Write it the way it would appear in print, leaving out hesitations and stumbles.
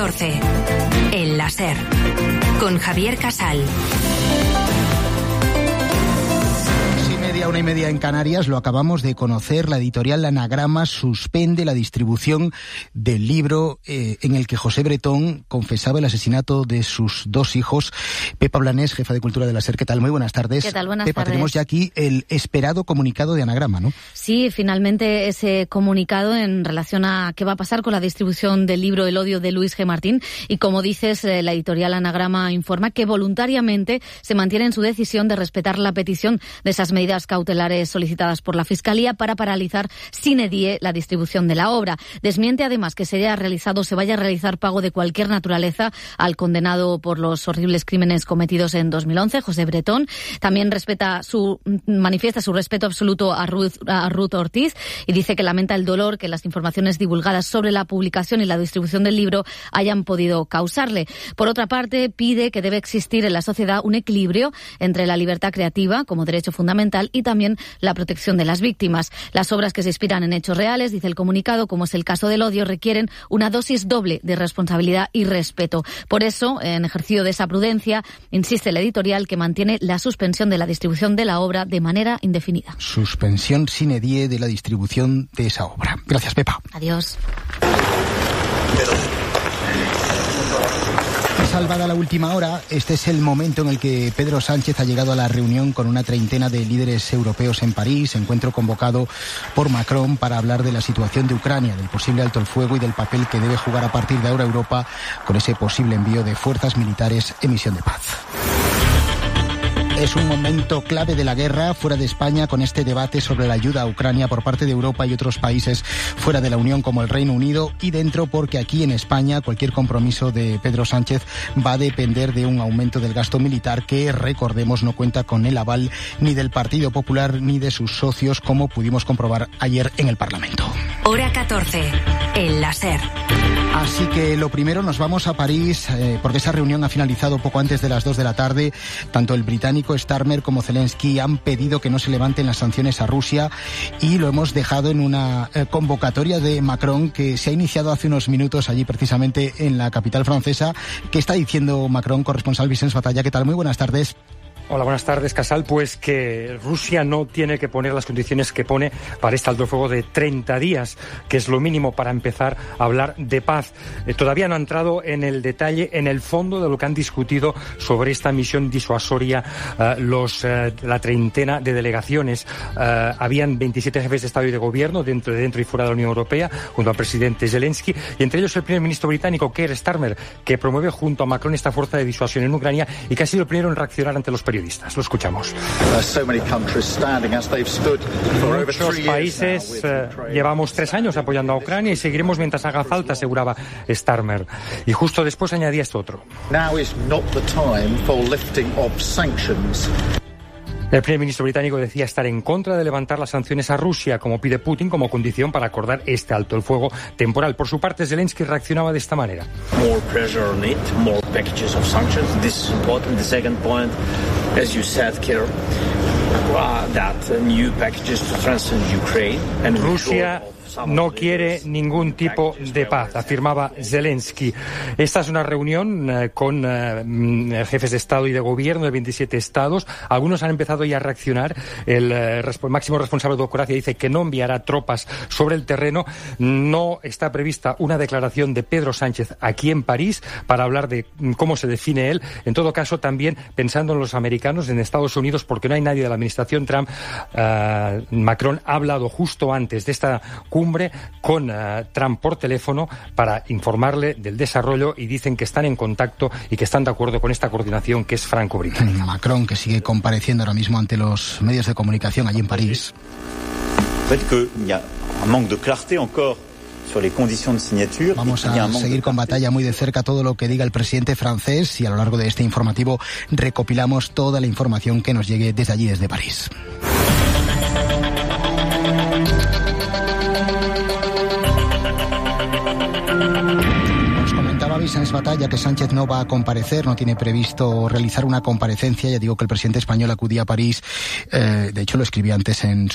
14. El láser. Con Javier Casal. 1:30 en Canarias, lo acabamos de conocer, la editorial Anagrama suspende la distribución del libro en el que José Bretón confesaba el asesinato de sus dos hijos. Pepa Blanés, jefa de Cultura de la SER, ¿qué tal? Muy buenas tardes. ¿Qué tal? Buenas Pepa, tardes. tenemos ya aquí el esperado comunicado de Anagrama, ¿no? Sí, finalmente ese comunicado en relación a qué va a pasar con la distribución del libro El odio de Luis G. Martín. Y como dices, la editorial Anagrama informa que voluntariamente se mantiene en su decisión de respetar la petición de esas medidas cautelares solicitadas por la Fiscalía para paralizar sine die la distribución de la obra. Desmiente además que se vaya a realizar pago de cualquier naturaleza al condenado por los horribles crímenes cometidos en 2011, José Bretón. También manifiesta su respeto absoluto a Ruth Ortiz y dice que lamenta el dolor que las informaciones divulgadas sobre la publicación y la distribución del libro hayan podido causarle. Por otra parte, pide que debe existir en la sociedad un equilibrio entre la libertad creativa como derecho fundamental y también la protección de las víctimas. Las obras que se inspiran en hechos reales, dice el comunicado, como es el caso del odio, requieren una dosis doble de responsabilidad y respeto. Por eso, en ejercicio de esa prudencia, insiste el editorial que mantiene la suspensión de la distribución de la obra de manera indefinida. Suspensión sine die de la distribución de esa obra. Gracias, Pepa. Adiós. Salvada la última hora, este es el momento en el que Pedro Sánchez ha llegado a la reunión con una treintena de líderes europeos en París, encuentro convocado por Macron para hablar de la situación de Ucrania, del posible alto el fuego y del papel que debe jugar a partir de ahora Europa con ese posible envío de fuerzas militares en misión de paz. Es un momento clave de la guerra fuera de España con este debate sobre la ayuda a Ucrania por parte de Europa y otros países fuera de la Unión como el Reino Unido, y dentro porque aquí en España cualquier compromiso de Pedro Sánchez va a depender de un aumento del gasto militar que, recordemos, no cuenta con el aval ni del Partido Popular ni de sus socios, como pudimos comprobar ayer en el Parlamento. Hora 14. El láser. Así que lo primero, nos vamos a París porque esa reunión ha finalizado poco antes de las 2 de la tarde. Tanto el británico Starmer como Zelensky han pedido que no se levanten las sanciones a Rusia y lo hemos dejado en una convocatoria de Macron que se ha iniciado hace unos minutos allí precisamente en la capital francesa. ¿Qué está diciendo Macron? Corresponsal Vicens Batalla, ¿qué tal? Muy buenas tardes. Hola, buenas tardes, Casal. Pues que Rusia no tiene que poner las condiciones que pone para este alto el fuego de 30 días, que es lo mínimo para empezar a hablar de paz. Todavía no ha entrado en el detalle, en el fondo de lo que han discutido sobre esta misión disuasoria la treintena de delegaciones. Habían 27 jefes de Estado y de Gobierno dentro y fuera de la Unión Europea, junto al presidente Zelensky, y entre ellos el primer ministro británico, Keir Starmer, que promueve junto a Macron esta fuerza de disuasión en Ucrania y que ha sido el primero en reaccionar ante los periodistas. Lo escuchamos. Muchos países llevamos 3 años apoyando a Ucrania y seguiremos mientras haga falta, aseguraba Starmer. Y justo después añadía esto otro. El primer ministro británico decía estar en contra de levantar las sanciones a Rusia, como pide Putin, como condición para acordar este alto el fuego temporal. Por su parte, Zelensky reaccionaba de esta manera. More pressure on it, more packages of sanctions. This is important. The second point, as you said, Keir, that new packages to strengthen Ukraine and Rusia no quiere ningún tipo de paz, afirmaba Zelensky. Esta es una reunión con jefes de Estado y de Gobierno de 27 estados. Algunos han empezado ya a reaccionar. El máximo responsable de Ucrania dice que no enviará tropas sobre el terreno. No está prevista una declaración de Pedro Sánchez aquí en París para hablar de cómo se define él. En todo caso, también pensando en los americanos, en Estados Unidos, porque no hay nadie de la administración Trump. Macron ha hablado justo antes de esta cumbre con Trump por teléfono para informarle del desarrollo y dicen que están en contacto y que están de acuerdo con esta coordinación que es franco-británica. Macron, que sigue compareciendo ahora mismo ante los medios de comunicación allí en París. Vamos a seguir con Batalla muy de cerca todo lo que diga el presidente francés y a lo largo de este informativo recopilamos toda la información que nos llegue desde allí, desde París. Vicens Batalla que Sánchez no va a comparecer, no tiene previsto realizar una comparecencia. Ya digo que el presidente español acudía a París, de hecho lo escribí antes en